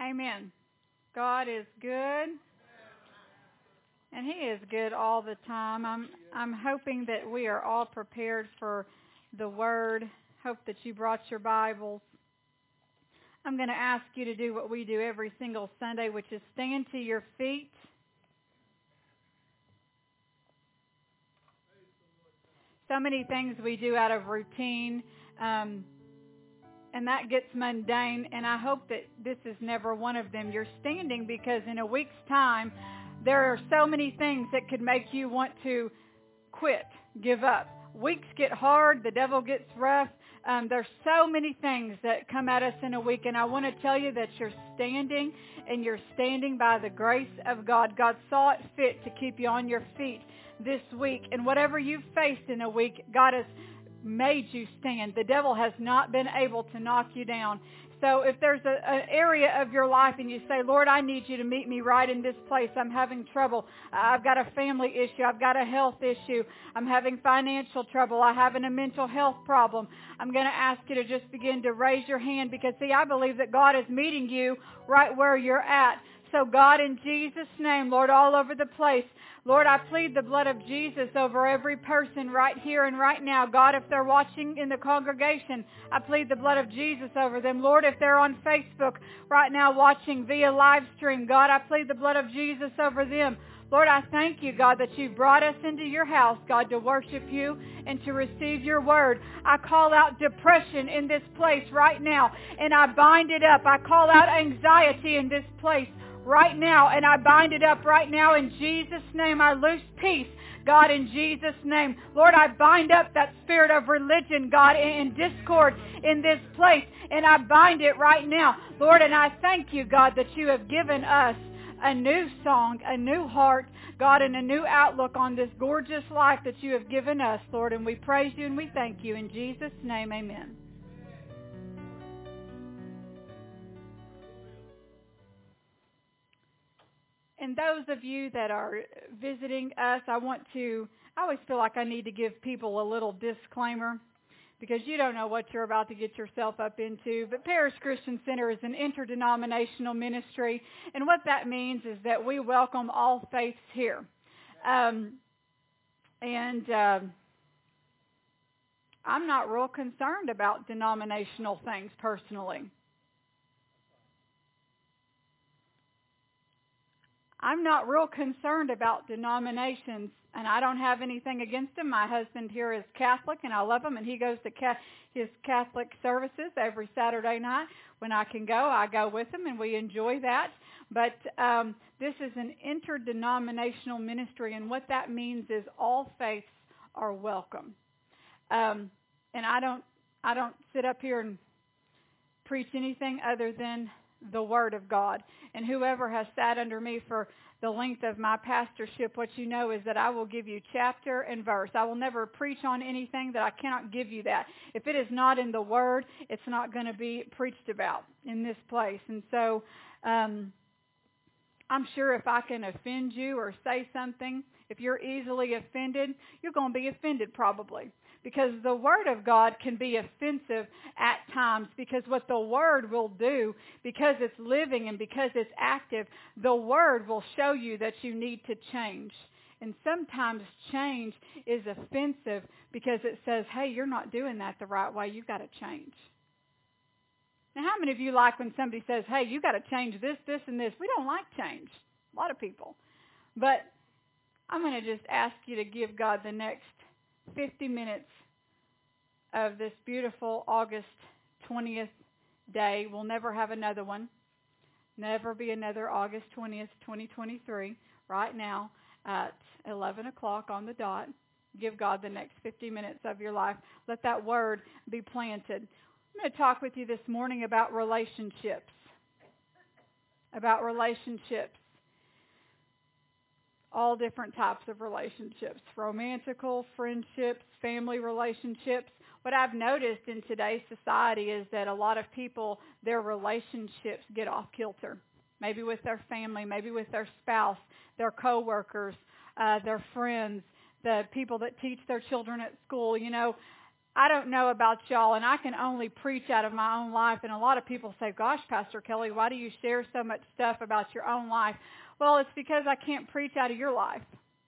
Amen. God is good, and He is good all the time. I'm hoping that we are all prepared for the Word. Hope that you brought your Bibles. I'm going to ask you to do what we do every single Sunday, which is stand to your feet. So many things we do out of routine, and that gets mundane, and I hope that this is never one of them. You're standing because in a week's time, there are so many things that could make you want to quit, give up. Weeks get hard, the devil gets rough. There's so many things that come at us in a week, and I want to tell you that you're standing, and you're standing by the grace of God. God saw it fit to keep you on your feet this week, and whatever you've faced in a week, God has made you stand. The devil has not been able to knock you down. So if there's an area of your life and you say, Lord, I need you to meet me right in this place. I'm having trouble. I've got a family issue. I've got a health issue. I'm having financial trouble. I'm having a mental health problem. I'm going to ask you to just begin to raise your hand because, see, I believe that God is meeting you right where you're at. So God, in Jesus' name, Lord, all over the place, Lord, I plead the blood of Jesus over every person right here and right now. God, if they're watching in the congregation, I plead the blood of Jesus over them. Lord, if they're on Facebook right now watching via live stream, God, I plead the blood of Jesus over them. Lord, I thank you, God, that you brought us into your house, God, to worship you and to receive your word. I call out depression in this place right now, and I bind it up. I call out anxiety in this place right now, and I bind it up right now in Jesus' name. I loose peace, God, in Jesus' name. Lord, I bind up that spirit of religion, God, and discord in this place, and I bind it right now. Lord, and I thank you, God, that you have given us a new song, a new heart, God, and a new outlook on this gorgeous life that you have given us, Lord, and we praise you and we thank you. In Jesus' name, amen. And those of you that are visiting us, I always feel like I need to give people a little disclaimer because you don't know what you're about to get yourself up into. But Parish Christian Center is an interdenominational ministry, and what that means is that we welcome all faiths here. I'm not real concerned about denominational things personally. I'm not real concerned about denominations, and I don't have anything against him. My husband here is Catholic, and I love him, and he goes to his Catholic services every Saturday night. When I can go, I go with him, and we enjoy that. But this is an interdenominational ministry, and what that means is all faiths are welcome. And I don't sit up here and preach anything other than the Word of God. And whoever has sat under me for the length of my pastorship, what you know is that I will give you chapter and verse. I will never preach on anything that I cannot give you that. If it is not in the Word, it's not going to be preached about in this place. And so I'm sure if I can offend you or say something, if you're easily offended, you're going to be offended probably. Because the Word of God can be offensive at times, because what the Word will do, because it's living and because it's active, the Word will show you that you need to change. And sometimes change is offensive because it says, hey, you're not doing that the right way. You've got to change. Now, how many of you like when somebody says, hey, you've got to change this, this, and this? We don't like change. A lot of people. But I'm going to just ask you to give God the next 50 minutes of this beautiful August 20th day. We'll never have another one. Never be another August 20th, 2023. Right now at 11 o'clock on the dot. Give God the next 50 minutes of your life. Let that word be planted. I'm going to talk with you this morning about relationships. About relationships. All different types of relationships, romantical, friendships, family relationships. What I've noticed in today's society is that a lot of people, their relationships get off kilter. Maybe with their family, maybe with their spouse, their coworkers, their friends, the people that teach their children at school. You know, I don't know about y'all, and I can only preach out of my own life. And a lot of people say, gosh, Pastor Kelly, why do you share so much stuff about your own life? Well, it's because I can't preach out of your life.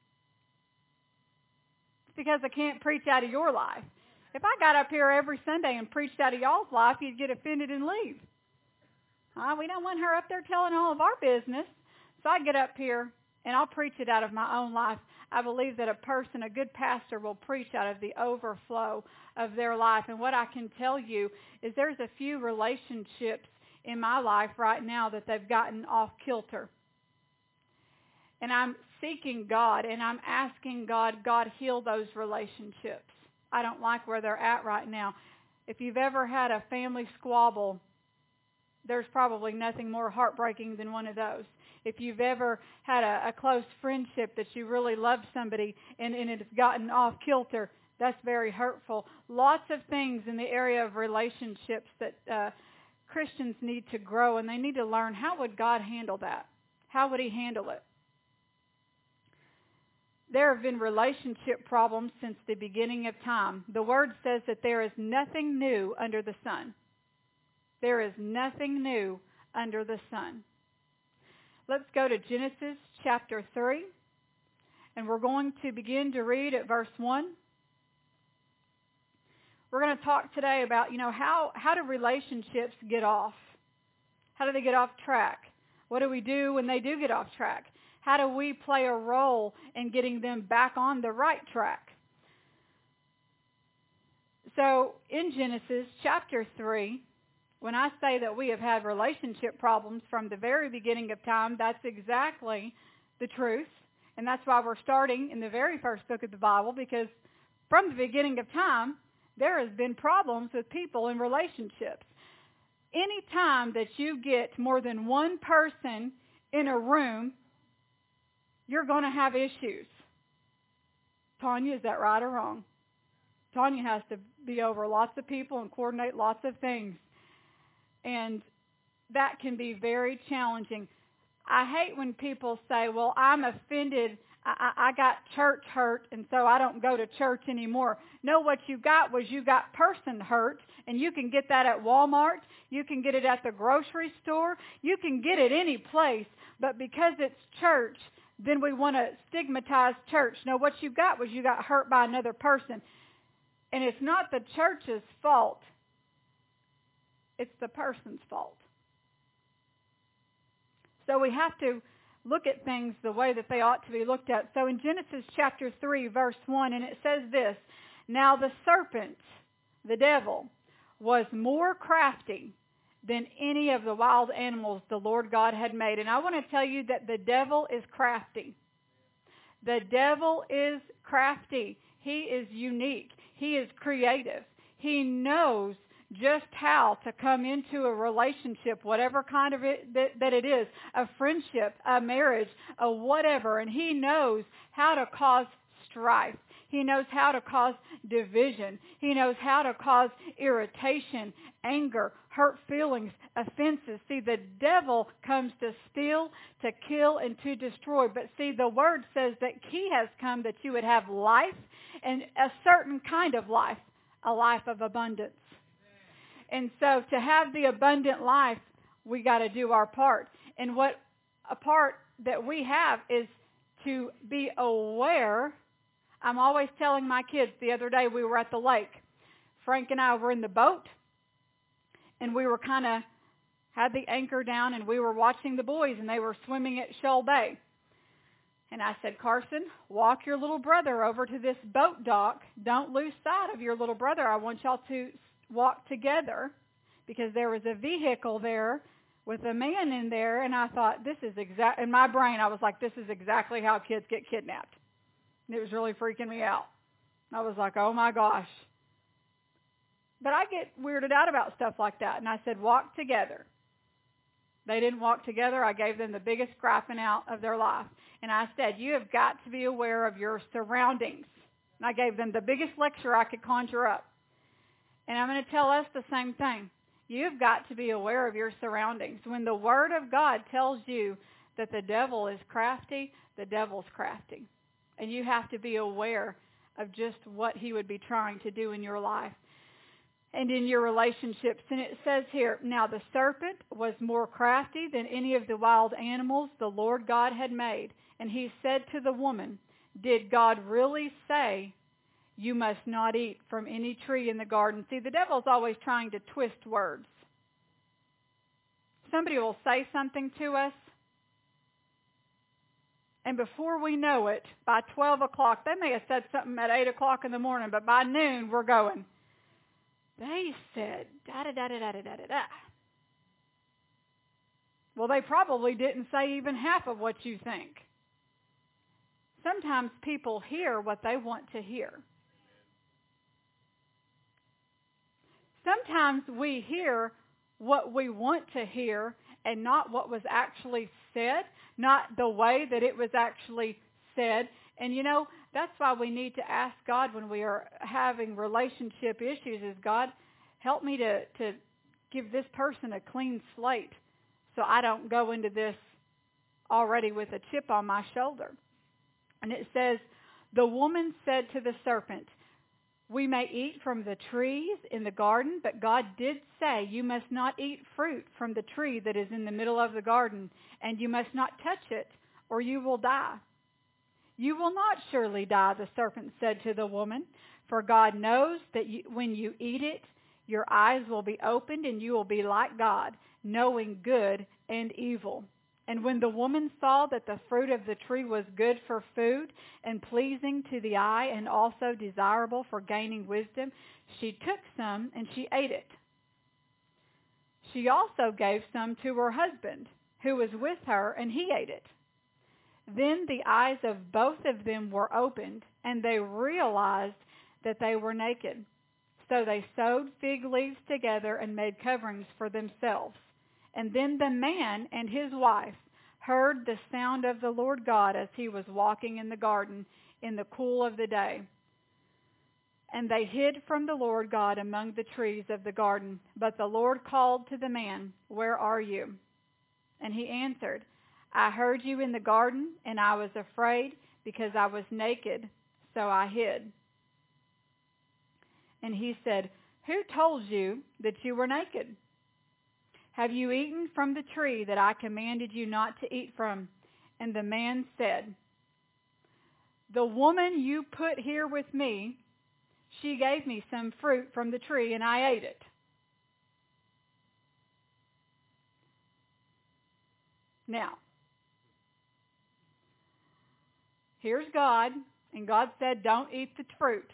It's because I can't preach out of your life. If I got up here every Sunday and preached out of y'all's life, you'd get offended and leave. We don't want her up there telling all of our business. So I get up here and I'll preach it out of my own life. I believe that a good pastor, will preach out of the overflow of their life. And what I can tell you is there's a few relationships in my life right now that they've gotten off kilter. And I'm seeking God and I'm asking God, heal those relationships. I don't like where they're at right now. If you've ever had a family squabble, there's probably nothing more heartbreaking than one of those. If you've ever had a close friendship that you really loved somebody and it has gotten off kilter, that's very hurtful. Lots of things in the area of relationships that Christians need to grow, and they need to learn, how would God handle that? How would He handle it? There have been relationship problems since the beginning of time. The Word says that there is nothing new under the sun. There is nothing new under the sun. Let's go to Genesis chapter 3, and we're going to begin to read at verse 1. We're going to talk today about, how do relationships get off? How do they get off track? What do we do when they do get off track? How do we play a role in getting them back on the right track? So in Genesis chapter 3, when I say that we have had relationship problems from the very beginning of time, that's exactly the truth. And that's why we're starting in the very first book of the Bible, because from the beginning of time, there has been problems with people in relationships. Any time that you get more than one person in a room, you're going to have issues. Tanya, is that right or wrong? Tanya has to be over lots of people and coordinate lots of things. And that can be very challenging. I hate when people say, well, I'm offended. I got church hurt, and so I don't go to church anymore. No, what you got was you got person hurt, and you can get that at Walmart. You can get it at the grocery store. You can get it any place. But because it's church, then we want to stigmatize church. No, what you got was you got hurt by another person. And it's not the church's fault. It's the person's fault. So we have to look at things the way that they ought to be looked at. So in Genesis chapter 3, verse 1, and it says this, now the serpent, the devil, was more crafty than any of the wild animals the Lord God had made. And I want to tell you that the devil is crafty. The devil is crafty. He is unique. He is creative. He knows just how to come into a relationship, whatever kind of it that it is, a friendship, a marriage, a whatever, and he knows how to cause strife. He knows how to cause division. He knows how to cause irritation, anger, hurt feelings, offenses. See, the devil comes to steal, to kill, and to destroy. But see, the Word says that He has come that you would have life, and a certain kind of life, a life of abundance. And so to have the abundant life, we got to do our part. And what a part that we have is to be aware. I'm always telling my kids, the other day we were at the lake. Frank and I were in the boat, and we were had the anchor down, and we were watching the boys, and they were swimming at Shoal Bay. And I said, Carson, walk your little brother over to this boat dock. Don't lose sight of your little brother. I want y'all to walk together, because there was a vehicle there with a man in there, and I thought, in my brain, I was like, this is exactly how kids get kidnapped. And it was really freaking me out. I was like, oh my gosh. But I get weirded out about stuff like that, and I said, walk together. They didn't walk together. I gave them the biggest griping out of their life. And I said, you have got to be aware of your surroundings. And I gave them the biggest lecture I could conjure up. And I'm going to tell us the same thing. You've got to be aware of your surroundings. When the Word of God tells you that the devil is crafty, the devil's crafty. And you have to be aware of just what he would be trying to do in your life and in your relationships. And it says here, now the serpent was more crafty than any of the wild animals the Lord God had made. And he said to the woman, did God really say you must not eat from any tree in the garden? See, the devil's always trying to twist words. Somebody will say something to us, and before we know it, by 12 o'clock, they may have said something at 8 o'clock in the morning, but by noon we're going, they said da-da-da-da-da-da-da-da. Well, they probably didn't say even half of what you think. Sometimes people hear what they want to hear. Sometimes we hear what we want to hear and not what was actually said, not the way that it was actually said. And you know, that's why we need to ask God when we are having relationship issues is, God, help me to give this person a clean slate so I don't go into this already with a chip on my shoulder. And it says, the woman said to the serpent, we may eat from the trees in the garden, but God did say you must not eat fruit from the tree that is in the middle of the garden, and you must not touch it, or you will die. You will not surely die, the serpent said to the woman, for God knows that when you eat it, your eyes will be opened, and you will be like God, knowing good and evil. And when the woman saw that the fruit of the tree was good for food and pleasing to the eye and also desirable for gaining wisdom, she took some and she ate it. She also gave some to her husband, who was with her, and he ate it. Then the eyes of both of them were opened, and they realized that they were naked. So they sewed fig leaves together and made coverings for themselves. And then the man and his wife heard the sound of the Lord God as he was walking in the garden in the cool of the day. And they hid from the Lord God among the trees of the garden. But the Lord called to the man, where are you? And he answered, I heard you in the garden, and I was afraid because I was naked, so I hid. And he said, who told you that you were naked? Have you eaten from the tree that I commanded you not to eat from? And the man said, the woman you put here with me, she gave me some fruit from the tree, and I ate it. Now, here's God, and God said, don't eat the fruit.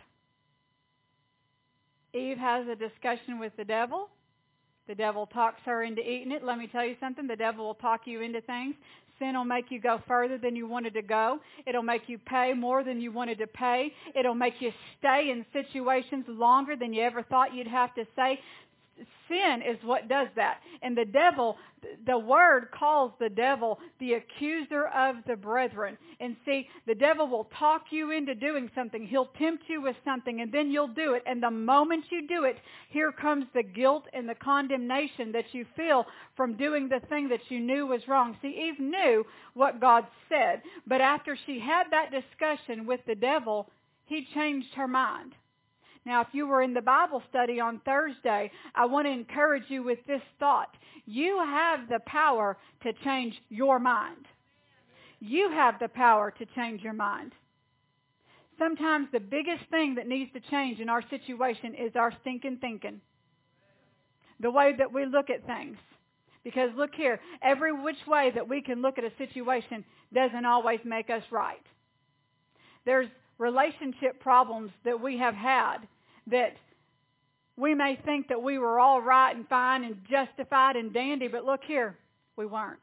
Eve has a discussion with the devil. The devil talks her into eating it. Let me tell you something. The devil will talk you into things. Sin will make you go further than you wanted to go. It'll make you pay more than you wanted to pay. It'll make you stay in situations longer than you ever thought you'd have to stay. Sin is what does that. And the devil, the word calls the devil the accuser of the brethren. And see, the devil will talk you into doing something. He'll tempt you with something, and then you'll do it. And the moment you do it, here comes the guilt and the condemnation that you feel from doing the thing that you knew was wrong. See, Eve knew what God said. But after she had that discussion with the devil, he changed her mind. Now, if you were in the Bible study on Thursday, I want to encourage you with this thought. You have the power to change your mind. You have the power to change your mind. Sometimes the biggest thing that needs to change in our situation is our stinking thinking. The way that we look at things. Because look here, every which way that we can look at a situation doesn't always make us right. There's relationship problems that we have had that we may think that we were all right and fine and justified and dandy, but look here, we weren't.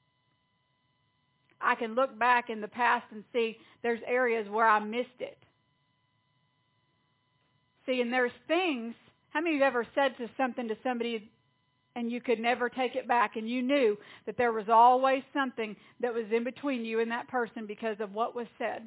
I can look back in the past and see there's areas where I missed it. See, and there's things, how many of you ever said something to somebody and you could never take it back, and you knew that there was always something that was in between you and that person because of what was said?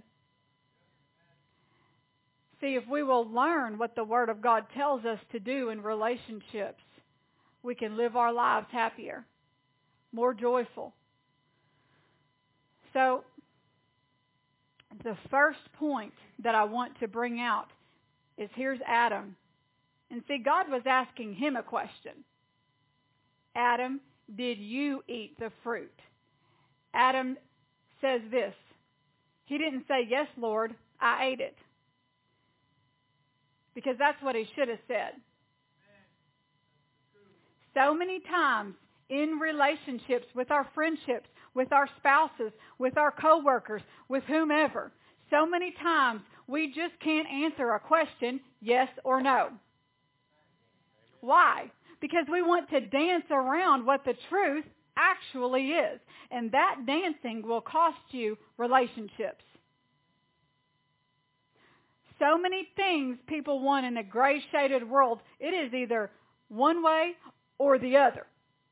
See, if we will learn what the Word of God tells us to do in relationships, we can live our lives happier, more joyful. So, the first point that I want to bring out is here's Adam. And see, God was asking him a question. Adam, did you eat the fruit? Adam says this. He didn't say, yes, Lord, I ate it. Because that's what he should have said. So many times in relationships, with our friendships, with our spouses, with our coworkers, with whomever, so many times we just can't answer a question, yes or no. Why? Because we want to dance around what the truth actually is. And that dancing will cost you relationships. So many things people want in a gray-shaded world, it is either one way or the other.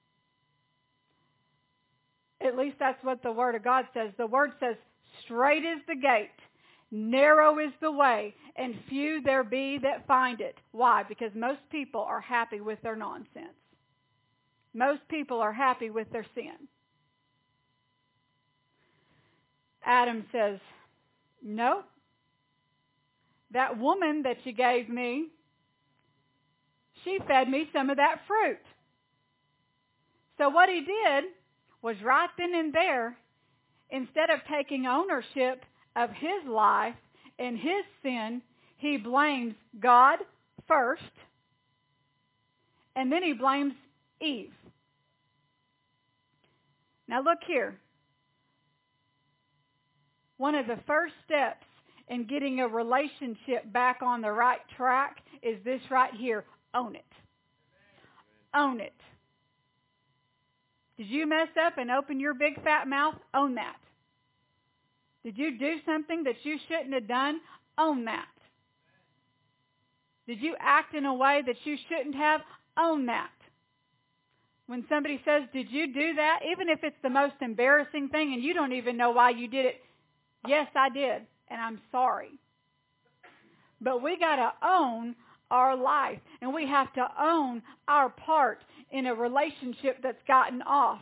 At least that's what the Word of God says. The Word says, straight is the gate, narrow is the way, and few there be that find it. Why? Because most people are happy with their nonsense. Most people are happy with their sin. Adam says, no. That woman that you gave me, she fed me some of that fruit. So what he did was right then and there, instead of taking ownership of his life and his sin, he blames God first, and then he blames Eve. Now look here. One of the first steps in getting a relationship back on the right track is this right here. Own it. Own it. Did you mess up and open your big fat mouth? Own that. Did you do something that you shouldn't have done? Own that. Did you act in a way that you shouldn't have? Own that. When somebody says, did you do that? Even if it's the most embarrassing thing and you don't even know why you did it. Yes, I did. And I'm sorry. But we got to own our life. And we have to own our part in a relationship that's gotten off.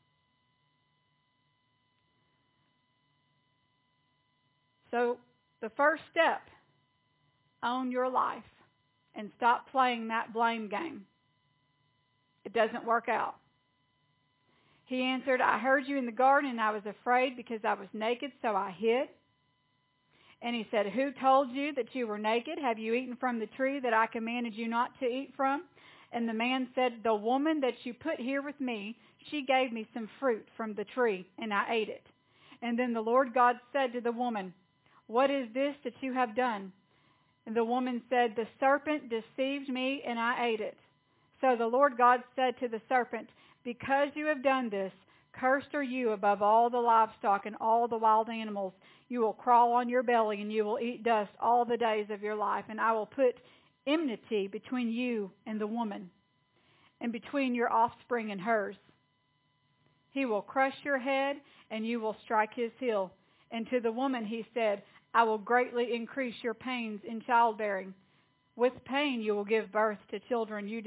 So the first step, own your life and stop playing that blame game. It doesn't work out. He answered, I heard you in the garden and I was afraid because I was naked, so I hid. And he said, who told you that you were naked? Have you eaten from the tree that I commanded you not to eat from? And the man said, the woman that you put here with me, she gave me some fruit from the tree, and I ate it. And then the Lord God said to the woman, what is this that you have done? And the woman said, the serpent deceived me, and I ate it. So the Lord God said to the serpent, because you have done this, cursed are you above all the livestock and all the wild animals. You will crawl on your belly, and you will eat dust all the days of your life. And I will put enmity between you and the woman, and between your offspring and hers. He will crush your head, and you will strike his heel. And to the woman he said, I will greatly increase your pains in childbearing. With pain you will give birth to children. Your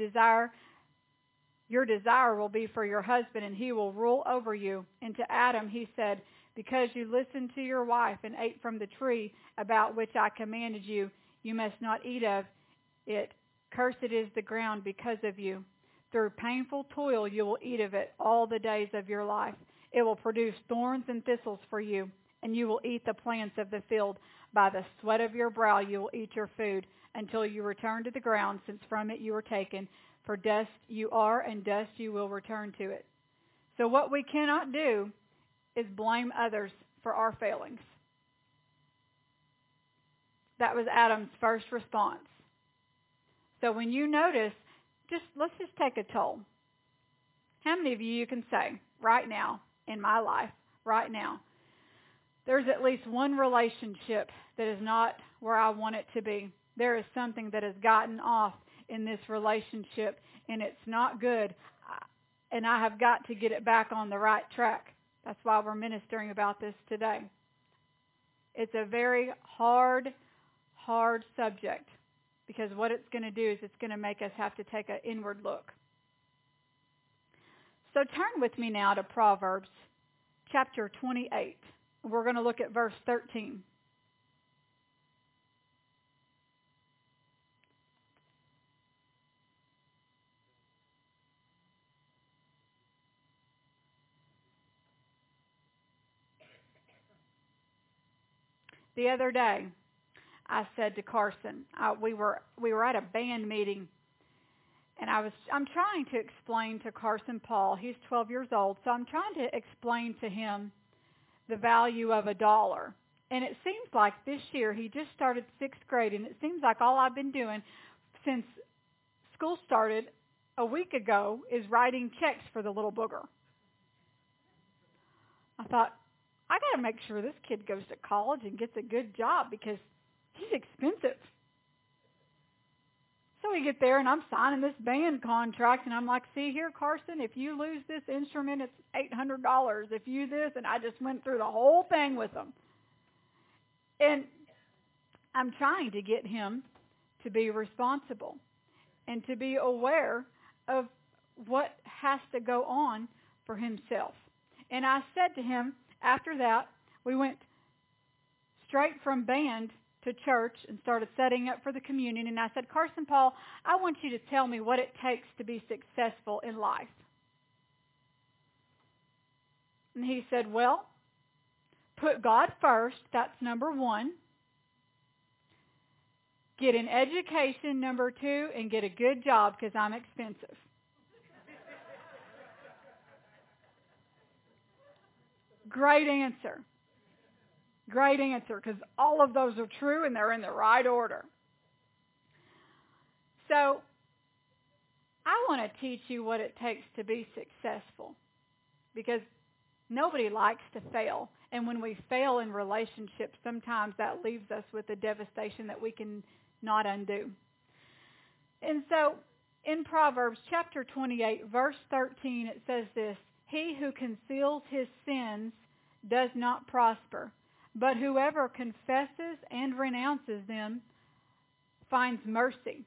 desire will be for your husband, and he will rule over you. And to Adam he said, because you listened to your wife and ate from the tree about which I commanded you, you must not eat of it. Cursed is the ground because of you. Through painful toil you will eat of it all the days of your life. It will produce thorns and thistles for you, and you will eat the plants of the field. By the sweat of your brow you will eat your food, until you return to the ground, since from it you were taken. For dust you are, and dust you will return to it. So what we cannot do is blame others for our failings. That was Adam's first response. So when you notice, let's just take a toll. How many of you can say, right now, in my life, right now, there's at least one relationship that is not where I want it to be. There is something that has gotten off in this relationship, and it's not good, and I have got to get it back on the right track. That's why we're ministering about this today. It's a very hard subject, because what it's going to do is it's going to make us have to take an inward look. So turn with me now to Proverbs chapter 28. We're going to look at verse 13. The other day, I said to Carson, we were at a band meeting, and I'm trying to explain to Carson Paul, he's 12 years old, so I'm trying to explain to him the value of $1. And it seems like this year, he just started 6th grade, and it seems like all I've been doing since school started a week ago is writing checks for the little booger. I thought, I got to make sure this kid goes to college and gets a good job because he's expensive. So we get there, and I'm signing this band contract, and I'm like, see here, Carson, if you lose this instrument, it's $800. If you this, and I just went through the whole thing with him. And I'm trying to get him to be responsible and to be aware of what has to go on for himself. And I said to him, after that, we went straight from band to church and started setting up for the communion. And I said, Carson Paul, I want you to tell me what it takes to be successful in life. And he said, well, put God first. That's number 1. Get an education, number 2, and get a good job because I'm expensive. Great answer. Great answer, because all of those are true and they're in the right order. So, I want to teach you what it takes to be successful, because nobody likes to fail. And when we fail in relationships, sometimes that leaves us with a devastation that we can not undo. And so, in Proverbs chapter 28, verse 13, it says this, he who conceals his sins does not prosper, but whoever confesses and renounces them finds mercy.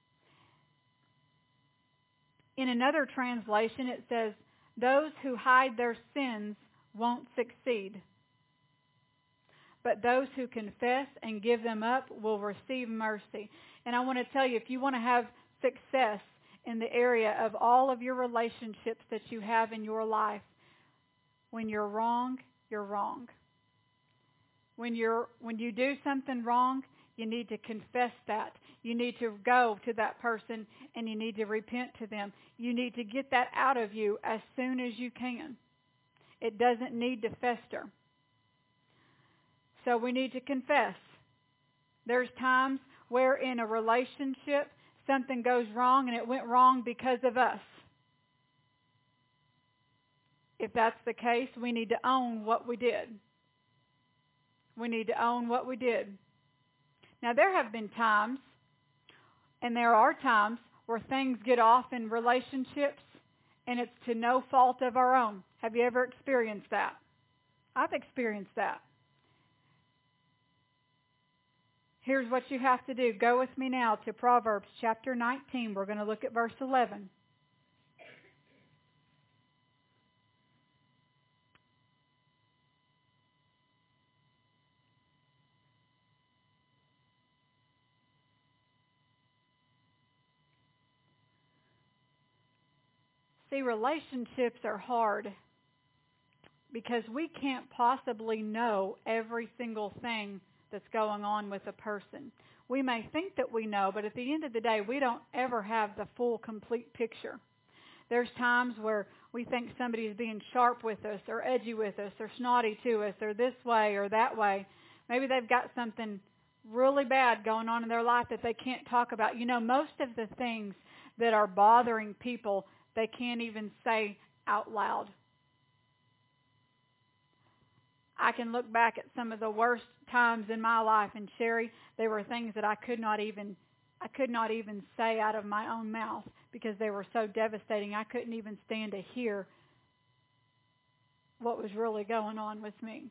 In another translation, it says, those who hide their sins won't succeed, but those who confess and give them up will receive mercy. And I want to tell you, if you want to have success in the area of all of your relationships that you have in your life, when you're wrong, you're wrong. When you do something wrong, you need to confess that. You need to go to that person and you need to repent to them. You need to get that out of you as soon as you can. It doesn't need to fester. So we need to confess. There's times where in a relationship something goes wrong and it went wrong because of us. If that's the case, we need to own what we did. We need to own what we did. Now, there have been times, and there are times, where things get off in relationships, and it's to no fault of our own. Have you ever experienced that? I've experienced that. Here's what you have to do. Go with me now to Proverbs chapter 19. We're going to look at verse 11. See, relationships are hard because we can't possibly know every single thing that's going on with a person. We may think that we know, but at the end of the day, we don't ever have the full, complete picture. There's times where we think somebody is being sharp with us or edgy with us or snotty to us or this way or that way. Maybe they've got something really bad going on in their life that they can't talk about. You know, most of the things that are bothering people, they can't even say out loud. I can look back at some of the worst times in my life, and Sherry, there were things that I could not even say out of my own mouth because they were so devastating. I couldn't even stand to hear what was really going on with me.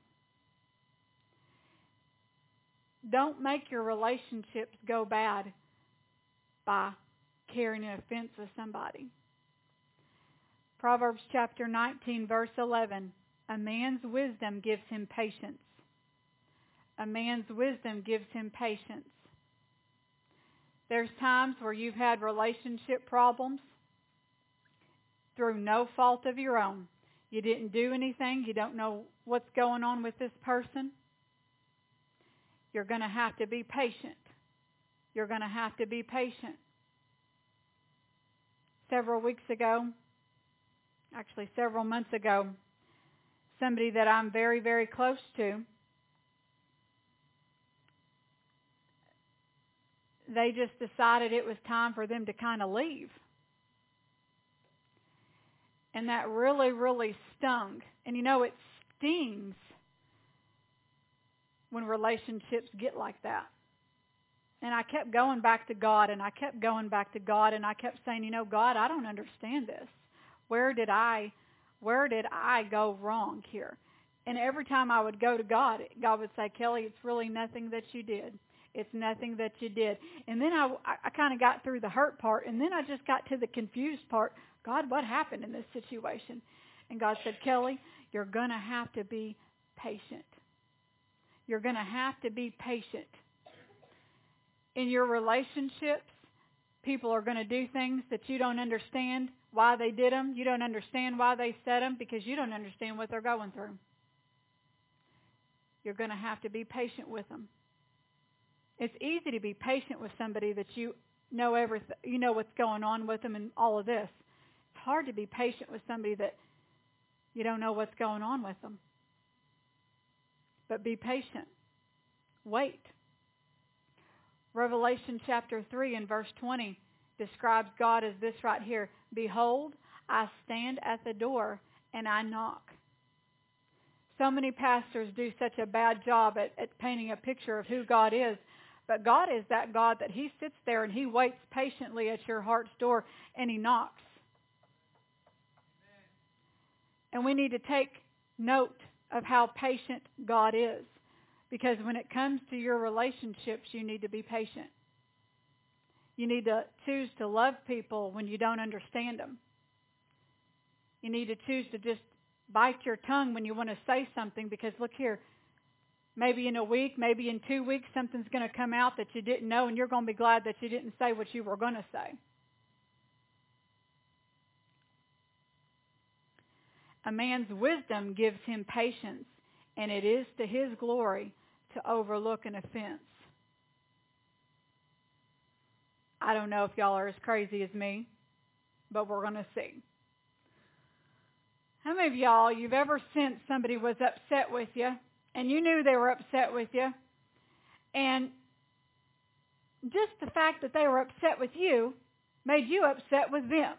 Don't make your relationships go bad by carrying an offense with somebody. Proverbs chapter 19, verse 11. A man's wisdom gives him patience. A man's wisdom gives him patience. There's times where you've had relationship problems through no fault of your own. You didn't do anything. You don't know what's going on with this person. You're going to have to be patient. You're going to have to be patient. Several weeks ago, actually several months ago, somebody that I'm very, very close to, they just decided it was time for them to kind of leave. And that really, really stung. And you know, it stings when relationships get like that. And I kept going back to God, and I kept going back to God, and I kept saying, you know, God, I don't understand this. Where did I go wrong here? And every time I would go to God, God would say, Kelly, it's really nothing that you did. It's nothing that you did. And then I kind of got through the hurt part, and then I just got to the confused part. God, what happened in this situation? And God said, Kelly, you're going to have to be patient. You're going to have to be patient. In your relationships, people are going to do things that you don't understand why they did them. You don't understand why they said them because you don't understand what they're going through. You're going to have to be patient with them. It's easy to be patient with somebody that you know everything, you know what's going on with them and all of this. It's hard to be patient with somebody that you don't know what's going on with them. But be patient. Wait. Revelation chapter 3 and verse 20 describes God as this right here. Behold, I stand at the door and I knock. So many pastors do such a bad job at painting a picture of who God is. But God is that God that He sits there and He waits patiently at your heart's door and He knocks. And we need to take note of how patient God is. Because when it comes to your relationships, you need to be patient. You need to choose to love people when you don't understand them. You need to choose to just bite your tongue when you want to say something because look here, maybe in a week, maybe in 2 weeks, something's going to come out that you didn't know and you're going to be glad that you didn't say what you were going to say. A man's wisdom gives him patience, and it is to his glory to overlook an offense. I don't know if y'all are as crazy as me, but we're going to see. How many of y'all, you've ever sensed somebody was upset with you, and you knew they were upset with you, and just the fact that they were upset with you made you upset with them?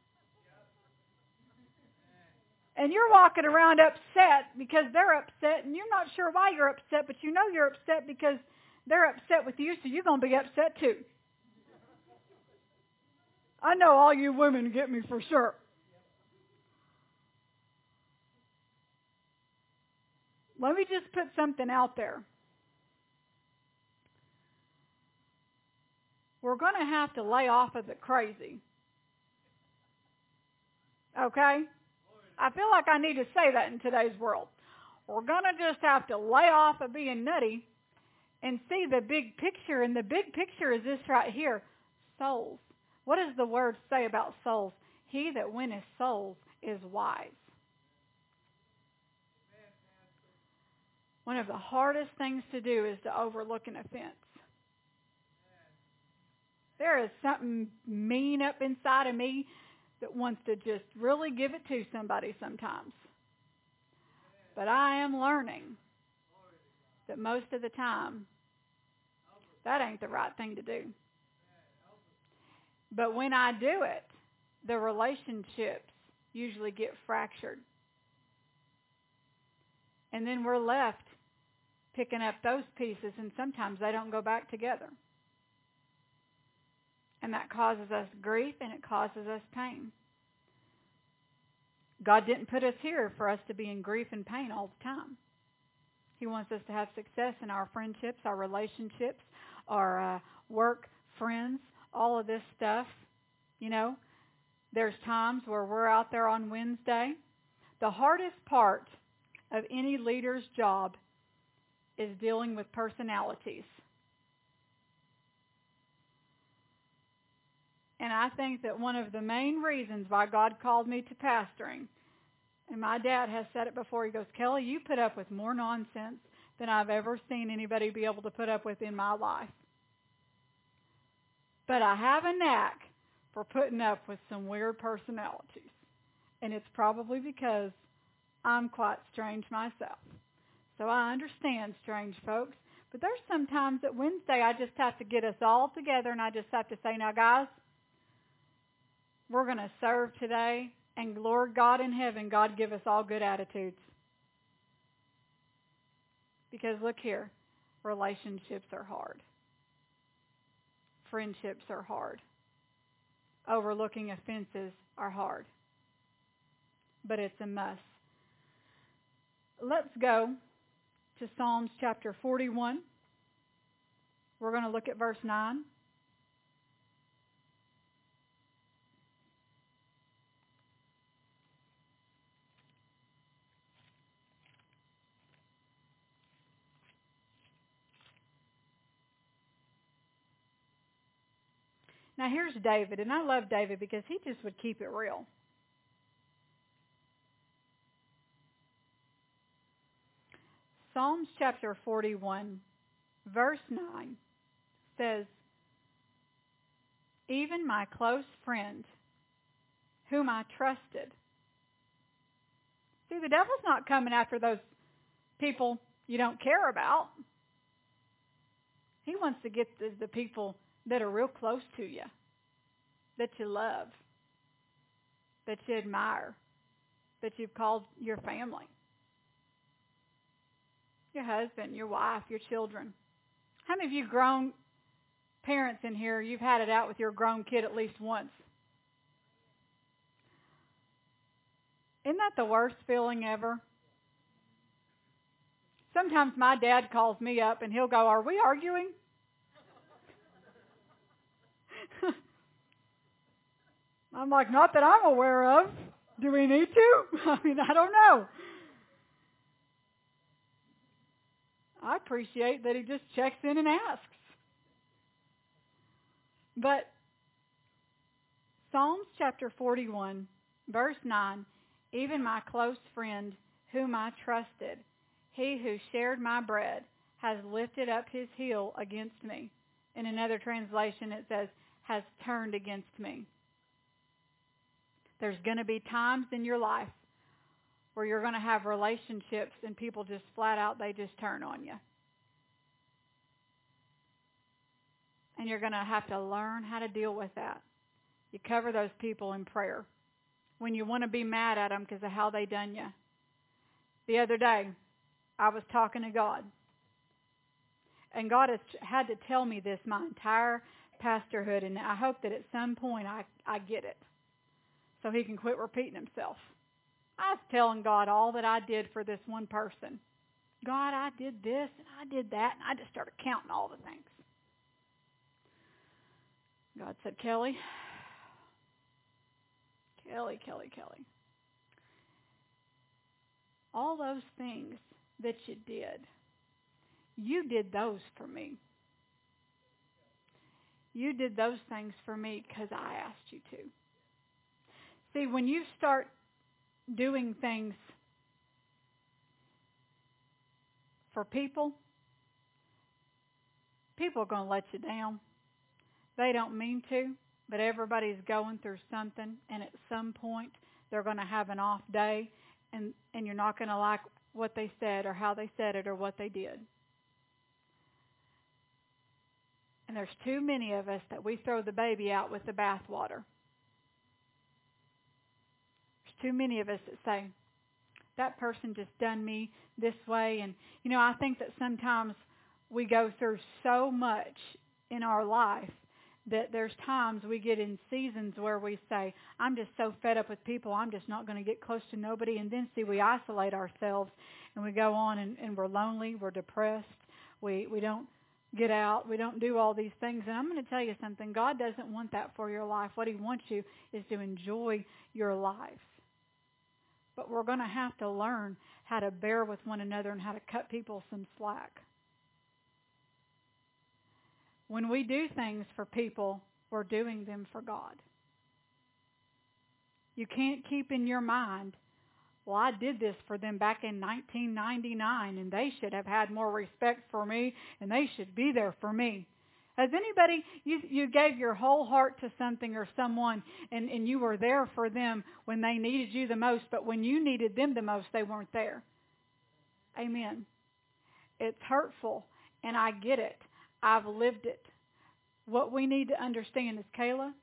And you're walking around upset because they're upset, and you're not sure why you're upset, but you know you're upset because they're upset with you, so you're going to be upset too. I know all you women get me for sure. Let me just put something out there. We're going to have to lay off of the crazy. Okay? I feel like I need to say that in today's world. We're going to just have to lay off of being nutty and see the big picture. And the big picture is this right here. Souls. What does the word say about souls? He that winneth souls is wise. One of the hardest things to do is to overlook an offense. There is something mean up inside of me that wants to just really give it to somebody sometimes. But I am learning that most of the time, that ain't the right thing to do. But when I do it, the relationships usually get fractured. And then we're left picking up those pieces, and sometimes they don't go back together. And that causes us grief, and it causes us pain. God didn't put us here for us to be in grief and pain all the time. He wants us to have success in our friendships, our relationships, our work, friends, all of this stuff. You know, there's times where we're out there on Wednesday. The hardest part of any leader's job is dealing with personalities. And I think that one of the main reasons why God called me to pastoring, and my dad has said it before, he goes, Kelly, you put up with more nonsense than I've ever seen anybody be able to put up with in my life. But I have a knack for putting up with some weird personalities. And it's probably because I'm quite strange myself. So I understand strange folks. But there's sometimes that Wednesday I just have to get us all together and I just have to say, now guys, we're going to serve today. And Lord God in heaven, God give us all good attitudes. Because look here, relationships are hard. Friendships are hard. Overlooking offenses are hard. But it's a must. Let's go to Psalms chapter 41. We're going to look at verse 9. Now here's David, and I love David because he just would keep it real. Psalms chapter 41, verse 9 says, even my close friend, whom I trusted. See, the devil's not coming after those people you don't care about. He wants to get the people that are real close to you, that you love, that you admire, that you've called your family. Your husband, your wife, your children. How many of you grown parents in here, you've had it out with your grown kid at least once? Isn't that the worst feeling ever? Sometimes my dad calls me up and he'll go, are we arguing? I'm like, not that I'm aware of. Do we need to? I mean, I don't know. I appreciate that he just checks in and asks. But Psalms chapter 41, verse 9, even my close friend whom I trusted, he who shared my bread, has lifted up his heel against me. In another translation it says, has turned against me. There's going to be times in your life where you're going to have relationships and people just flat out, they just turn on you. And you're going to have to learn how to deal with that. You cover those people in prayer. When you want to be mad at them because of how they done you. The other day, I was talking to God. And God has had to tell me this my entire pastorhood. And I hope that at some point I get it. So he can quit repeating himself. I was telling God all that I did for this one person. God, I did this and I did that. And I just started counting all the things. God said, Kelly. All those things that you did those for me. You did those things for me because I asked you to. See, when you start doing things for people are going to let you down. They don't mean to, but everybody's going through something, and at some point they're going to have an off day, and you're not going to like what they said or how they said it or what they did. And there's too many of us that we throw the baby out with the bathwater. There's too many of us that say, that person just done me this way. And, I think that sometimes we go through so much in our life that there's times we get in seasons where we say, I'm just so fed up with people, I'm just not going to get close to nobody. And then, we isolate ourselves and we go on and we're lonely, we're depressed, we don't get out, we don't do all these things. And I'm going to tell you something, God doesn't want that for your life. What he wants you is to enjoy your life. But we're going to have to learn how to bear with one another and how to cut people some slack. When we do things for people, we're doing them for God. You can't keep in your mind Well, I did this for them back in 1999, and they should have had more respect for me, and they should be there for me. Has anybody, you gave your whole heart to something or someone, and you were there for them when they needed you the most, but when you needed them the most, they weren't there? Amen. It's hurtful, and I get it. I've lived it. What we need to understand is, Kayla,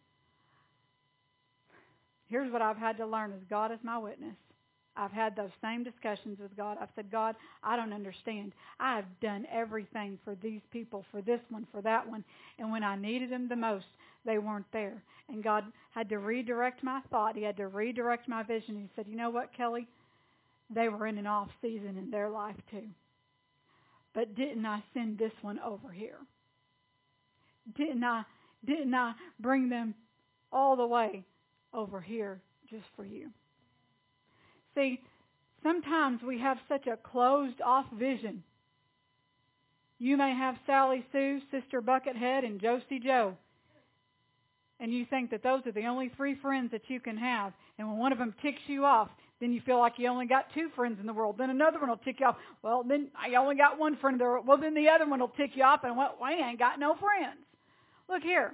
here's what I've had to learn is God is my witness. I've had those same discussions with God. I've said, God, I don't understand. I've done everything for these people, for this one, for that one. And when I needed them the most, they weren't there. And God had to redirect my thought. He had to redirect my vision. He said, you know what, Kelly? They were in an off season in their life too. But didn't I send this one over here? Didn't I bring them all the way over here just for you? See, sometimes we have such a closed-off vision. You may have Sally Sue, Sister Buckethead, and Josie Joe, and you think that those are the only three friends that you can have. And when one of them ticks you off, then you feel like you only got two friends in the world. Then another one will tick you off. Well, then I only got one friend in the world. Well, then the other one will tick you off, and well, we ain't got no friends. Look here.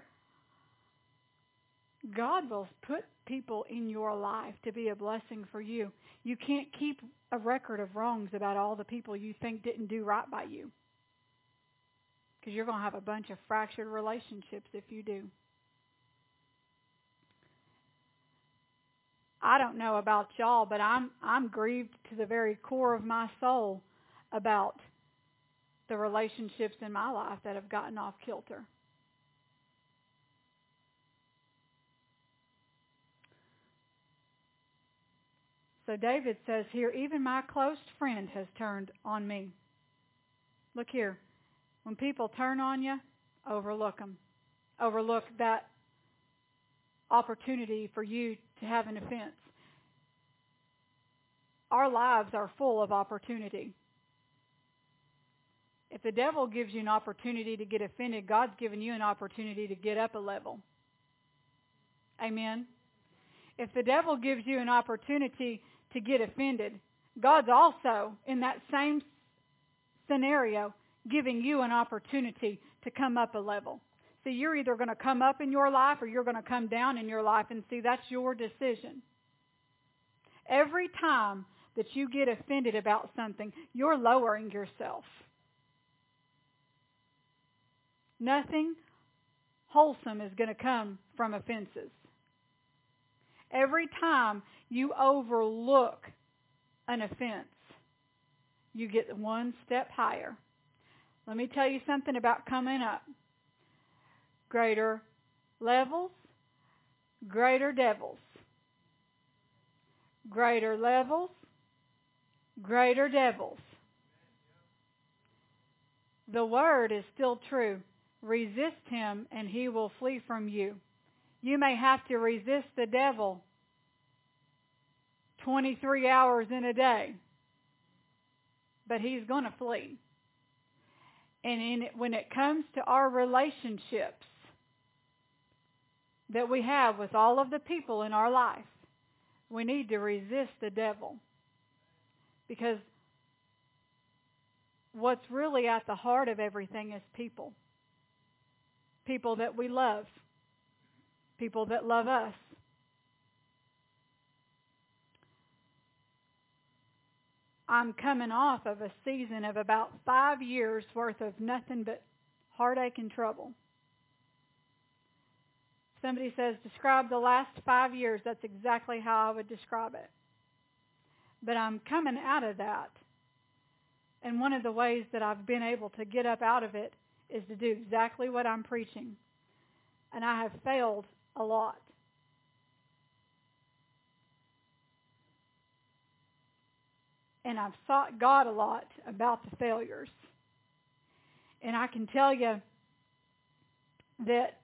God will put people in your life to be a blessing for you. You can't keep a record of wrongs about all the people you think didn't do right by you, because you're going to have a bunch of fractured relationships if you do. I don't know about y'all, but I'm grieved to the very core of my soul about the relationships in my life that have gotten off kilter. So David says here, even my close friend has turned on me. Look here. When people turn on you, overlook them. Overlook that opportunity for you to have an offense. Our lives are full of opportunity. If the devil gives you an opportunity to get offended, God's given you an opportunity to get up a level. Amen. If the devil gives you an opportunity to get offended, God's also, in that same scenario, giving you an opportunity to come up a level. See, you're either going to come up in your life or you're going to come down in your life, and see, that's your decision. Every time that you get offended about something, you're lowering yourself. Nothing wholesome is going to come from offenses. Every time you overlook an offense, you get one step higher. Let me tell you something about coming up. Greater levels, greater devils. Greater levels, greater devils. The word is still true. Resist him and he will flee from you. You may have to resist the devil 23 hours in a day, but he's going to flee. And when it comes to our relationships that we have with all of the people in our life, we need to resist the devil. Because what's really at the heart of everything is people. People that we love. People that love us. I'm coming off of a season of about 5 years worth of nothing but heartache and trouble. Somebody says, describe the last 5 years. That's exactly how I would describe it. But I'm coming out of that. And one of the ways that I've been able to get up out of it is to do exactly what I'm preaching. And I have failed a lot. And I've sought God a lot about the failures. And I can tell you that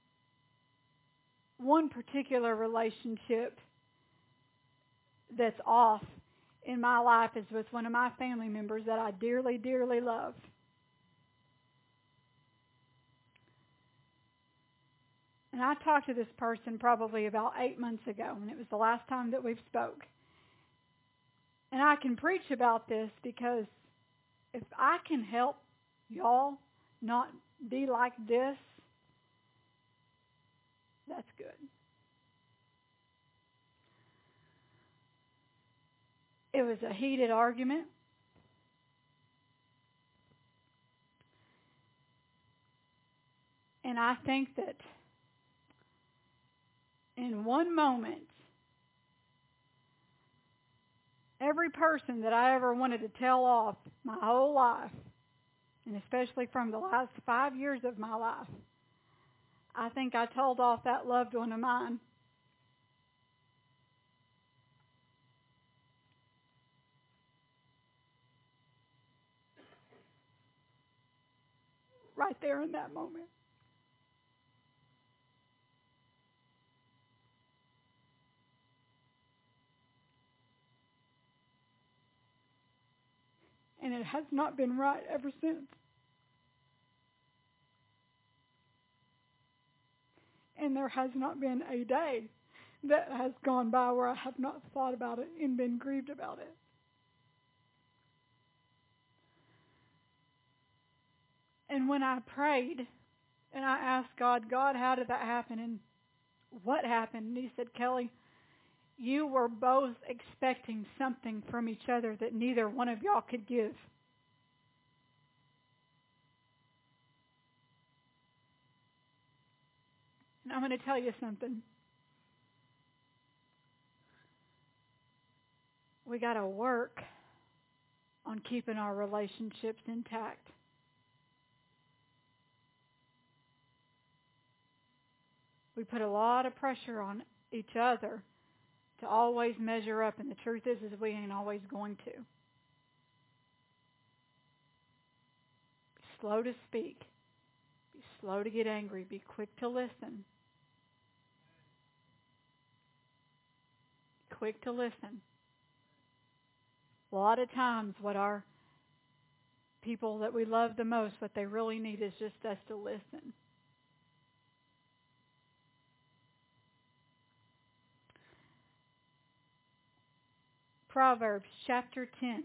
one particular relationship that's off in my life is with one of my family members that I dearly, dearly love. And I talked to this person probably about 8 months ago, and it was the last time that we've spoke. I can preach about this because if I can help y'all not be like this, that's good. It was a heated argument. And I think that in one moment, every person that I ever wanted to tell off my whole life, and especially from the last 5 years of my life, I think I told off that loved one of mine. Right there in that moment. And it has not been right ever since. And there has not been a day that has gone by where I have not thought about it and been grieved about it. And when I prayed and I asked God, God, how did that happen and what happened? And he said, Kelly, you were both expecting something from each other that neither one of y'all could give. And I'm going to tell you something. We got to work on keeping our relationships intact. We put a lot of pressure on each other to always measure up, and the truth is we ain't always going to. Be slow to speak. Be slow to get angry. Be quick to listen. Quick to listen. A lot of times what our people that we love the most, what they really need is just us to listen. Proverbs chapter 10.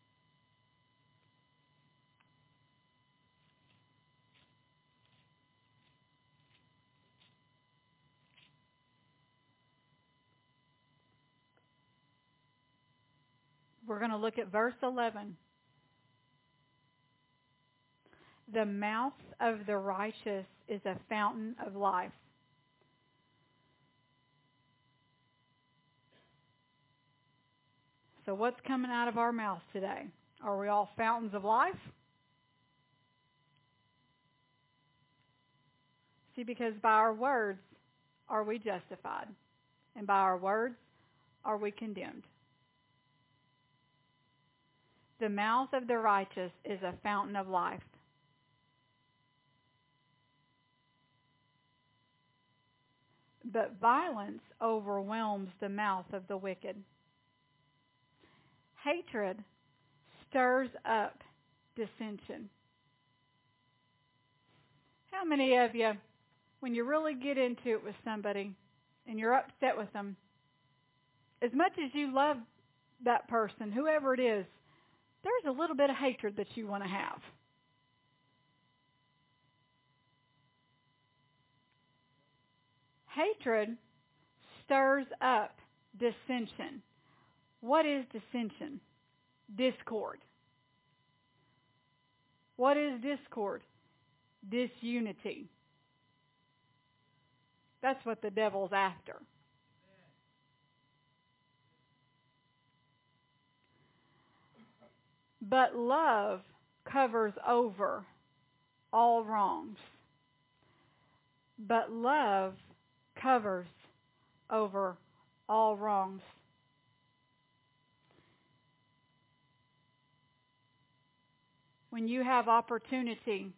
We're going to look at verse 11. The mouth of the righteous is a fountain of life. So what's coming out of our mouths today? Are we all fountains of life? See, because by our words are we justified, and by our words are we condemned. The mouth of the righteous is a fountain of life. But violence overwhelms the mouth of the wicked. Hatred stirs up dissension. How many of you, when you really get into it with somebody and you're upset with them, as much as you love that person, whoever it is, there's a little bit of hatred that you want to have? Hatred stirs up dissension. What is dissension? Discord. What is discord? Disunity. That's what the devil's after. But love covers over all wrongs. But love covers over all wrongs. When you have opportunity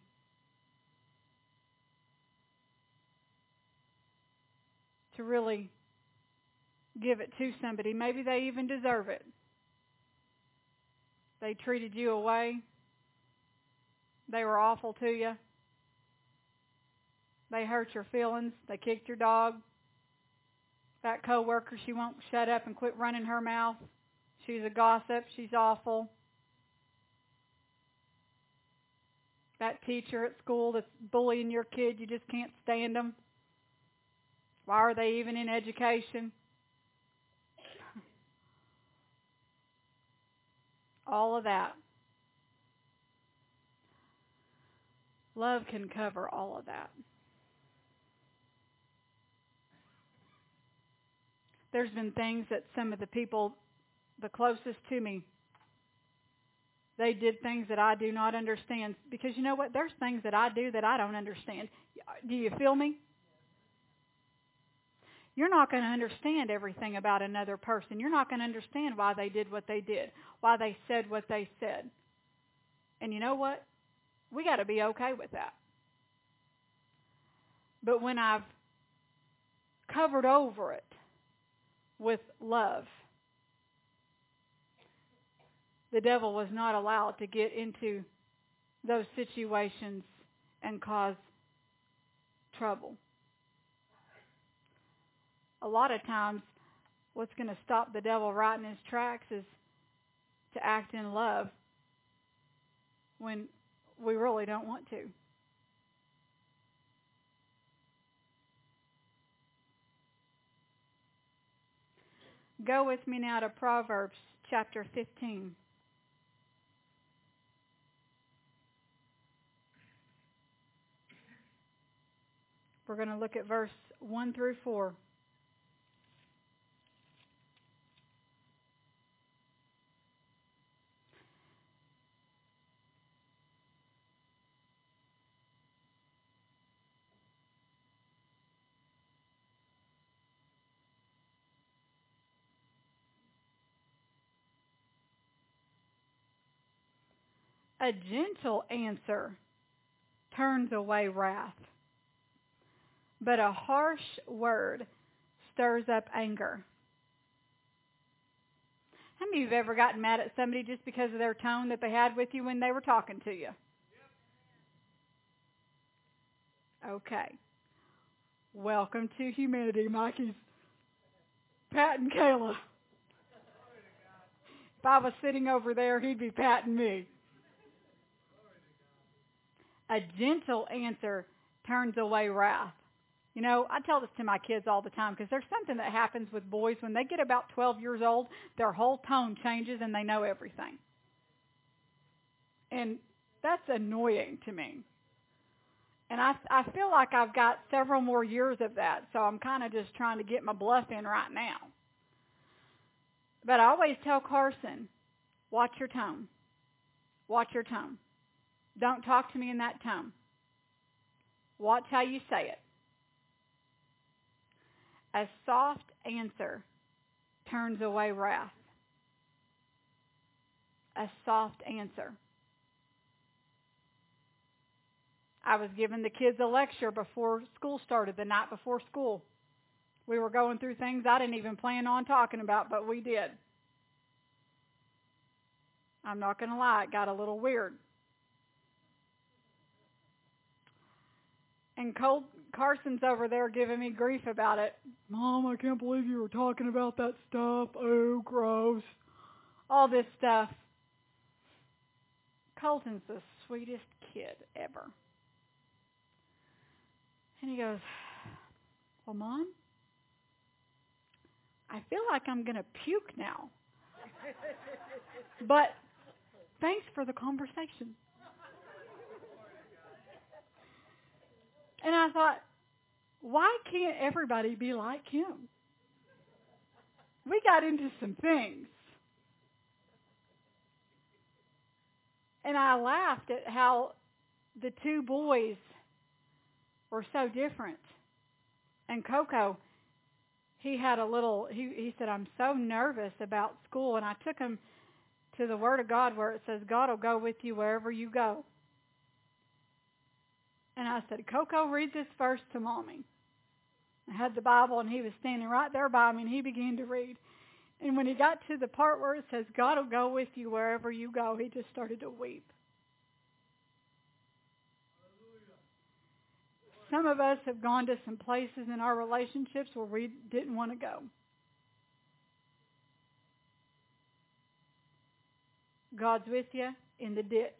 to really give it to somebody, maybe they even deserve it. They treated you away. They were awful to you. They hurt your feelings. They kicked your dog. That coworker, she won't shut up and quit running her mouth. she's a gossip, she's awful. That teacher at school that's bullying your kid, you just can't stand them. Why are they even in education? All of that. Love can cover all of that. There's been things that some of the people the closest to me, they did things that I do not understand. Because you know what? There's things that I do that I don't understand. Do you feel me? You're not going to understand everything about another person. You're not going to understand why they did what they did, why they said what they said. And you know what? We got to be okay with that. But when I've covered over it with love, the devil was not allowed to get into those situations and cause trouble. A lot of times, what's going to stop the devil right in his tracks is to act in love when we really don't want to. Go with me now to Proverbs chapter 15. We're going to look at verse 1 through 4. A gentle answer turns away wrath, but a harsh word stirs up anger. How many of you have ever gotten mad at somebody just because of their tone that they had with you when they were talking to you? Okay. Welcome to humanity, Mikey's patting Kayla. If I was sitting over there, he'd be patting me. A gentle answer turns away wrath. You know, I tell this to my kids all the time because there's something that happens with boys when they get about 12 years old, their whole tone changes and they know everything. And that's annoying to me. And I feel like I've got several more years of that, so I'm kind of just trying to get my bluff in right now. But I always tell Carson, watch your tone. Watch your tone. Don't talk to me in that tone. Watch how you say it. A soft answer turns away wrath. A soft answer. I was giving the kids a lecture before school started, the night before school. We were going through things I didn't even plan on talking about, but we did. I'm not going to lie, it got a little weird. And Carson's over there giving me grief about it. Mom, I can't believe you were talking about that stuff. Oh, gross. All this stuff. Colton's the sweetest kid ever. And he goes, well, Mom, I feel like I'm going to puke now. But thanks for the conversation. And I thought, why can't everybody be like him? We got into some things. And I laughed at how the two boys were so different. And Coco, he had a little, he said, I'm so nervous about school. And I took him to the Word of God where it says, God will go with you wherever you go. And I said, Coco, read this verse to Mommy. I had the Bible, and he was standing right there by me, and he began to read. And when he got to the part where it says, God will go with you wherever you go, he just started to weep. Some of us have gone to some places in our relationships where we didn't want to go. God's with you in the ditch.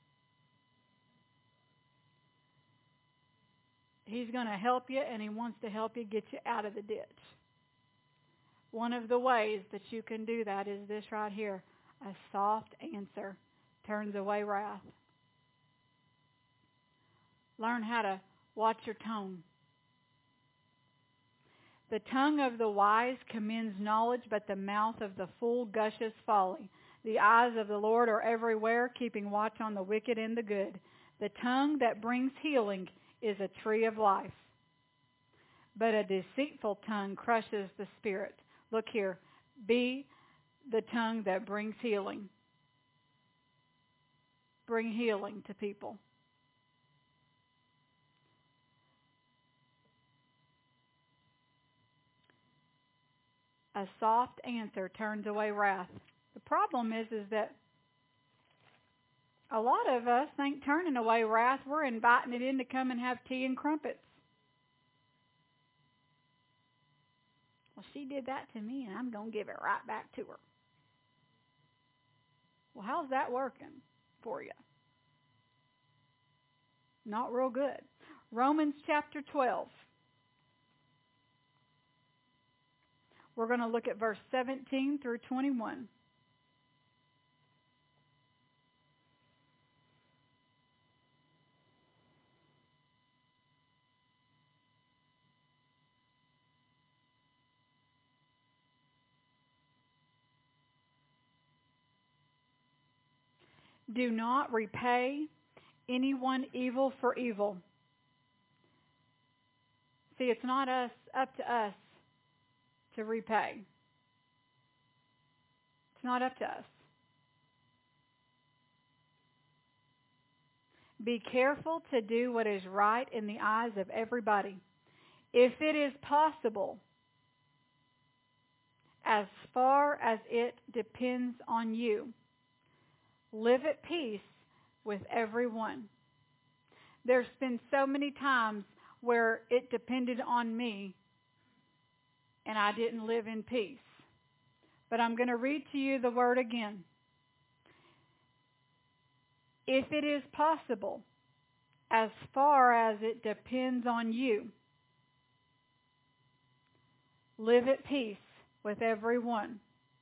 He's going to help you, and He wants to help you get you out of the ditch. One of the ways that you can do that is this right here. A soft answer turns away wrath. Learn how to watch your tone. The tongue of the wise commends knowledge, but the mouth of the fool gushes folly. The eyes of the Lord are everywhere, keeping watch on the wicked and the good. The tongue that brings healing is a tree of life, but a deceitful tongue crushes the spirit. Look here. Be the tongue that brings healing. Bring healing to people. A soft answer turns away wrath. The problem is that a lot of us think turning away wrath, we're inviting it in to come and have tea and crumpets. Well, she did that to me, and I'm going to give it right back to her. Well, how's that working for you? Not real good. Romans chapter 12. We're going to look at verse 17 through 21. Do not repay anyone evil for evil. See, it's not up to us to repay. It's not up to us. Be careful to do what is right in the eyes of everybody. If it is possible, as far as it depends on you, live at peace with everyone. There's been so many times where it depended on me and I didn't live in peace. But I'm going to read to you the word again. If it is possible, as far as it depends on you, live at peace with everyone.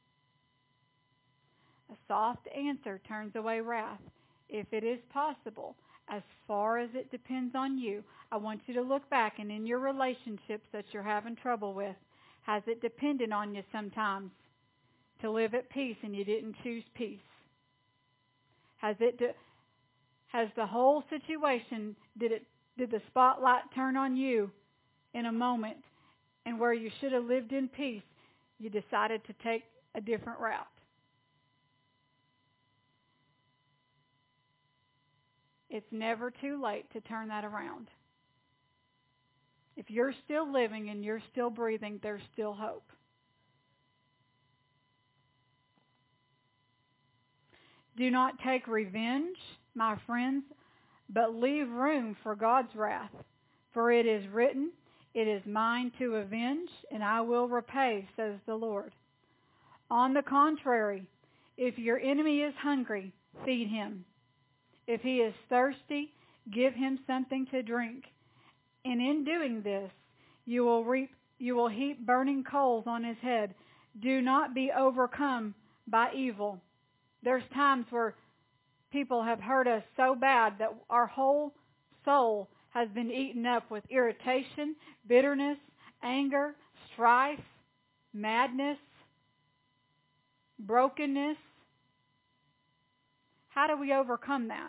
A soft answer turns away wrath. If it is possible, as far as it depends on you, I want you to look back, and in your relationships that you're having trouble with, has it depended on you sometimes to live at peace and you didn't choose peace? Has the whole situation, did the spotlight turn on you in a moment, and where you should have lived in peace, you decided to take a different route? It's never too late to turn that around. If you're still living and you're still breathing, there's still hope. Do not take revenge, my friends, but leave room for God's wrath. For it is written, "It is mine to avenge, and I will repay," says the Lord. On the contrary, if your enemy is hungry, feed him. If he is thirsty, give him something to drink. And in doing this, you will heap burning coals on his head. Do not be overcome by evil. There's times where people have hurt us so bad that our whole soul has been eaten up with irritation, bitterness, anger, strife, madness, brokenness. How do we overcome that?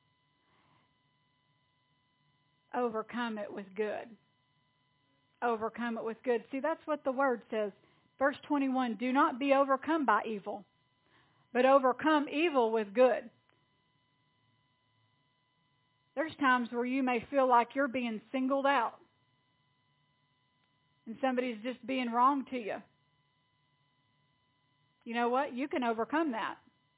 Overcome it with good. Overcome it with good. See, that's what the word says. Verse 21, do not be overcome by evil, but overcome evil with good. There's times where you may feel like you're being singled out and somebody's just being wrong to you. You know what? You can overcome that.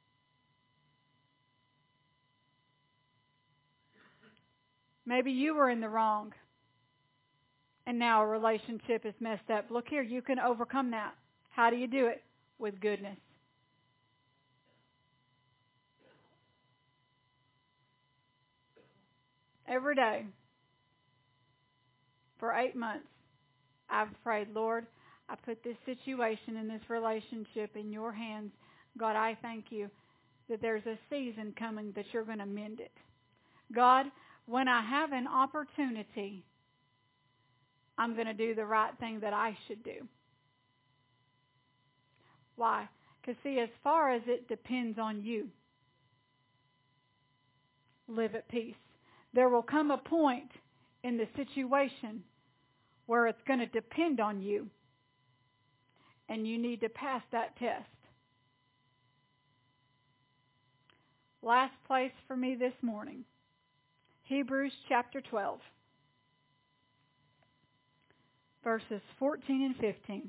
Maybe you were in the wrong and now a relationship is messed up. Look here, you can overcome that. How do you do it? With goodness. Every day for 8 months, I've prayed, Lord, I put this situation and this relationship in your hands. God, I thank you that there's a season coming that you're going to mend it. God, when I have an opportunity, I'm going to do the right thing that I should do. Why? Because, see, as far as it depends on you, live at peace. There will come a point in the situation where it's going to depend on you, and you need to pass that test. Last place for me this morning, Hebrews chapter 12, verses 14 and 15.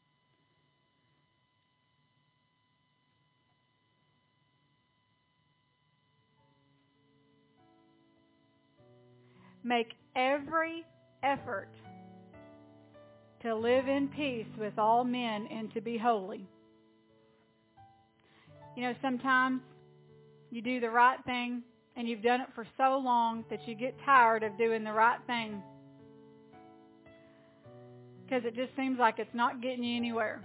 Make every effort to live in peace with all men and to be holy. You know, sometimes you do the right thing and you've done it for so long that you get tired of doing the right thing because it just seems like it's not getting you anywhere.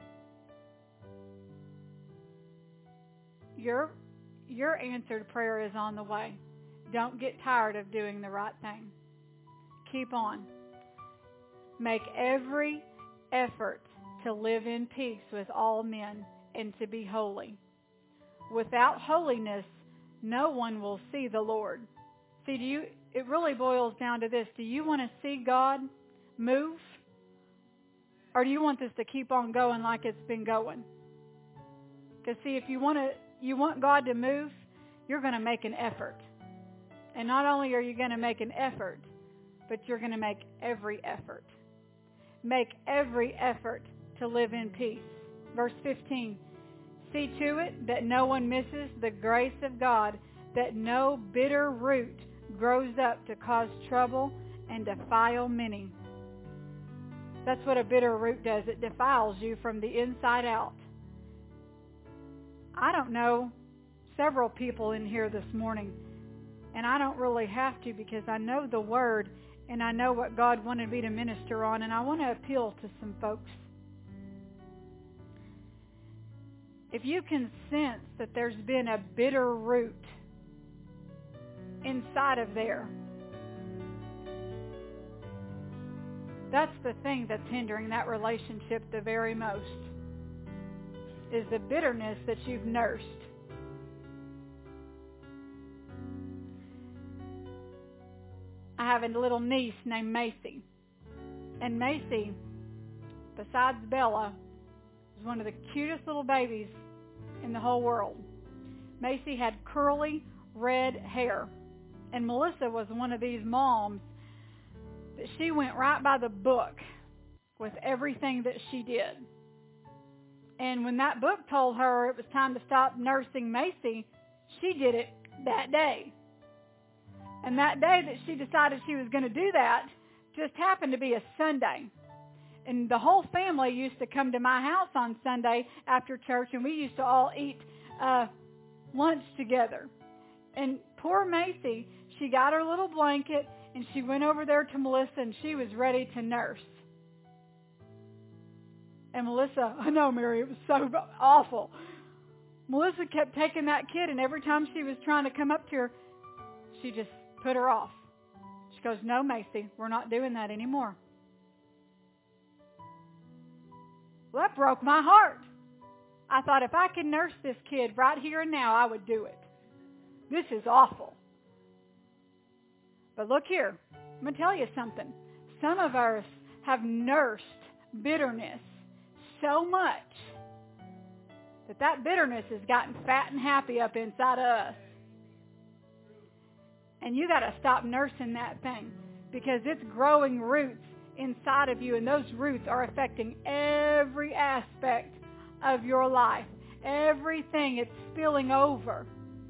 Your answered prayer is on the way. Don't get tired of doing the right thing. Keep on. Make every effort to live in peace with all men and to be holy. Without holiness, no one will see the Lord. See, it really boils down to this. Do you want to see God move? Or do you want this to keep on going like it's been going? Because see, if you want God to move, you're going to make an effort. And not only are you going to make an effort, but you're going to make every effort. Make every effort to live in peace. Verse 15. See to it that no one misses the grace of God, that no bitter root grows up to cause trouble and defile many. That's what a bitter root does. It defiles you from the inside out. I don't know several people in here this morning, and I don't really have to because I know the Word and I know what God wanted me to minister on, and I want to appeal to some folks. If you can sense that there's been a bitter root inside of there, that's the thing that's hindering that relationship the very most, is the bitterness that you've nursed. I have a little niece named Macy. And Macy, besides Bella, is one of the cutest little babies in the whole world. Macy had curly red hair. And Melissa was one of these moms that she went right by the book with everything that she did. And when that book told her it was time to stop nursing Macy, she did it that day. And that day that she decided she was going to do that just happened to be a Sunday. And the whole family used to come to my house on Sunday after church, and we used to all eat lunch together. And poor Macy, she got her little blanket, and she went over there to Melissa, and she was ready to nurse. And Melissa, I know, Mary, it was so awful. Melissa kept taking that kid, and every time she was trying to come up to her, she just put her off. She goes, no, Macy, we're not doing that anymore. Well, that broke my heart. I thought if I could nurse this kid right here and now, I would do it. This is awful. But look here, I'm going to tell you something. Some of us have nursed bitterness so much that bitterness has gotten fat and happy up inside of us. And you got to stop nursing that thing because it's growing roots inside of you, and those roots are affecting every aspect of your life. Everything, it's spilling over.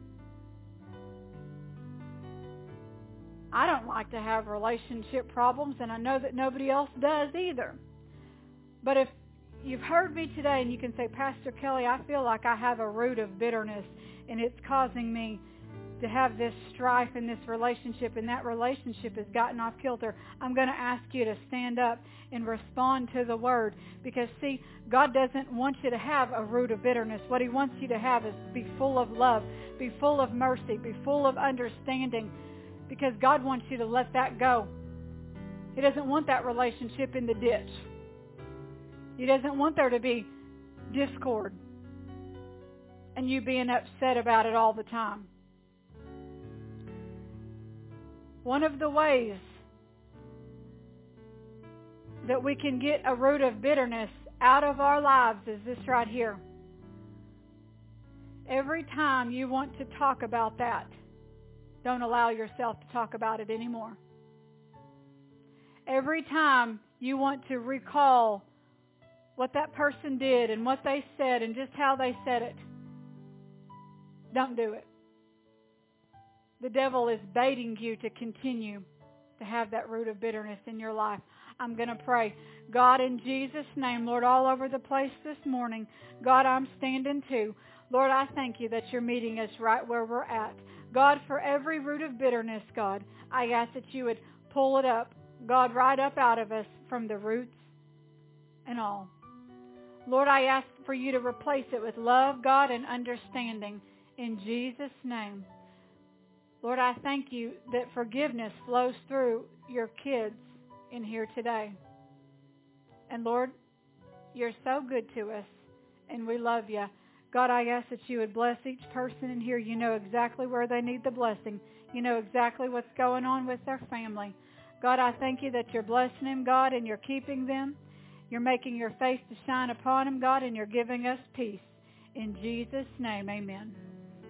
I don't like to have relationship problems, and I know that nobody else does either. But if you've heard me today and you can say, Pastor Kelly, I feel like I have a root of bitterness, and it's causing me to have this strife in this relationship, and that relationship has gotten off kilter, I'm going to ask you to stand up and respond to the word. Because, see, God doesn't want you to have a root of bitterness. What He wants you to have is be full of love, be full of mercy, be full of understanding, because God wants you to let that go. He doesn't want that relationship in the ditch. He doesn't want there to be discord and you being upset about it all the time. One of the ways that we can get a root of bitterness out of our lives is this right here. Every time you want to talk about that, don't allow yourself to talk about it anymore. Every time you want to recall what that person did and what they said and just how they said it, don't do it. The devil is baiting you to continue to have that root of bitterness in your life. I'm going to pray. God, in Jesus' name, Lord, all over the place this morning, God, I'm standing too. Lord, I thank you that you're meeting us right where we're at. God, for every root of bitterness, God, I ask that you would pull it up, God, right up out of us from the roots and all. Lord, I ask for you to replace it with love, God, and understanding in Jesus' name. Lord, I thank you that forgiveness flows through your kids in here today. And Lord, you're so good to us, and we love you. God, I ask that you would bless each person in here. You know exactly where they need the blessing. You know exactly what's going on with their family. God, I thank you that you're blessing them, God, and you're keeping them. You're making your face to shine upon them, God, and you're giving us peace. In Jesus' name, amen.